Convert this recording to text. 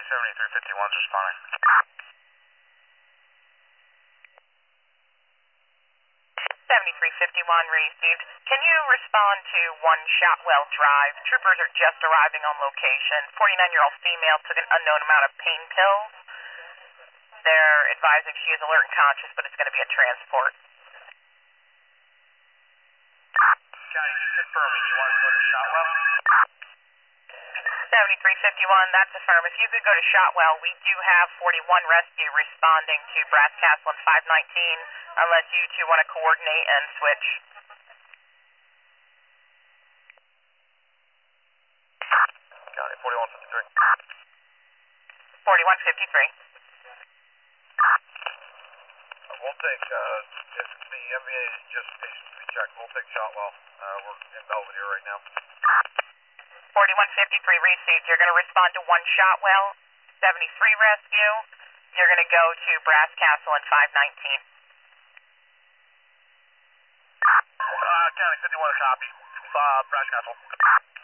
7351's responding. 7351 received. Can you respond to 1 Shotwell Drive? Troopers are just arriving on location. 49-year-old female took an unknown amount of pain pills. They're advising she is alert and conscious, but it's going to be a transport. County, just confirming. You want to go to Shotwell? 7351, that's affirm. If you could go to Shotwell, we do have 41 Rescue responding to Brass Castle and 519, unless you two want to coordinate and switch. County, 4153. 4153. We'll take, if the MVA is just stations to be checked, we'll take Shotwell. We're in Belvedere right now. 4153 received. You're going to respond to 1 Shotwell, 73 Rescue. You're going to go to Brass Castle and 519. County, 51 copy. Brass Castle.